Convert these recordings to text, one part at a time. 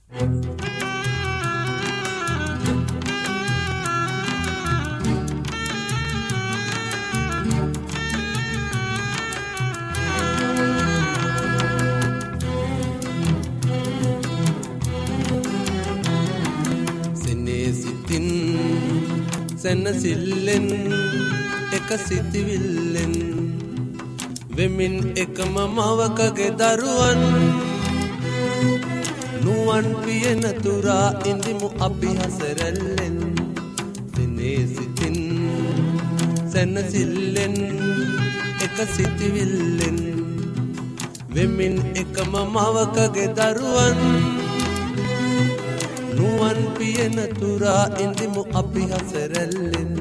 සිතින් සැනසිල්ලෙන් එක සිතිවිල්ලෙන් වෙමින් එකම මවකගේ දරුවන් නුවන් පියන තුරා ඉඳිමු අපි හසරැල්ලෙන් සිනේ සිතින් සැනසිල්ලෙන් එක සිතිවිල්ලෙන් වෙමින් එකම මවකගේ දරුවන් නුවන් පියන තුරා ඉඳිමු අපි හසරැල්ලෙන්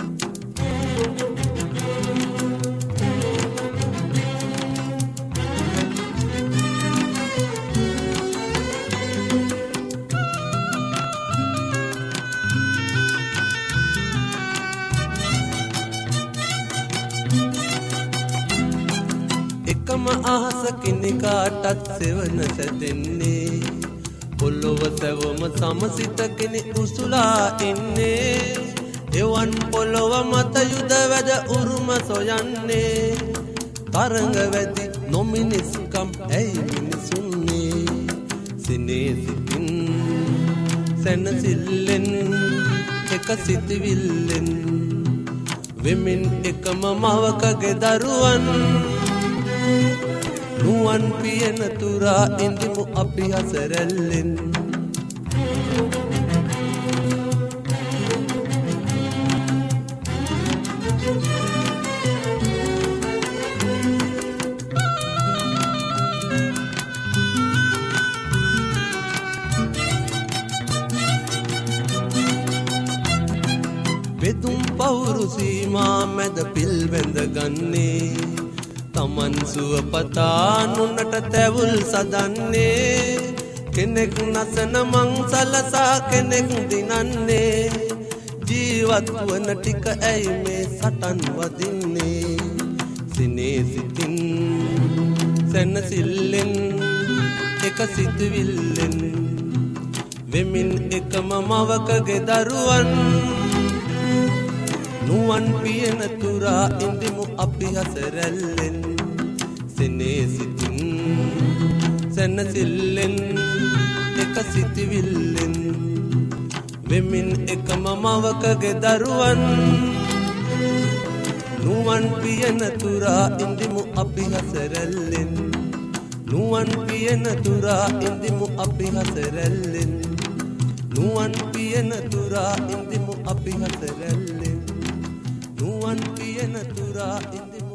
එකම අහසකින් කාටත් සෙවන සැදෙන්නේ පොළොව සැවම සමසිතකින් උසුලා ඉන්නේ එවන් පොළොව මත යුද වැද උරුම සොයන්නේ තරංග වැදි නොමිනිස්කම් ඇයි මිනිසුන්නේ සිනේ සිතින් සැනසිල්ලෙන් එක සිතිවිල්ලෙන් වෙමින් එකම මවකගේ දරුවන් නුවන් පියන තුරා ඉඳිමු අපි හසරැල්ලෙන් බෙදුම් පවුරු සීමා මැද පිල් වැඳ ගන්නේ තමන් සුවපතා නුනට තැවුල් සදන්නේ කෙනෙක් නසන මං සලසා කෙනෙක් දිනන්නේ ජීවත් වන ටික ඇයි මේ සටන් වදින්නේ සිනේ සිතින් සැනසිල්ලෙන් එක සිතුවිල්ලෙන් වෙමින් එකම මවකගේ දරුවන් නුවන් පියන තුරා ඉඳිමු අපි හසරැල්ලෙන් සිනේ සිතින් සැනසිල්ලෙන් එක සිතිවිල්ලෙන් වෙමින් එකම මවකගේ දරුවන් නුවන් පියන තුරා ඉඳිමු අපි හසරැල්ලෙන් නුවන් පියන තුරා ඉඳිමු අපි හසරැල්ලෙන් නුවන් පියන තුරා ඉඳිමු අපි හසරැල්ලෙන් නුවන් පියන තුරා ඉඳිමු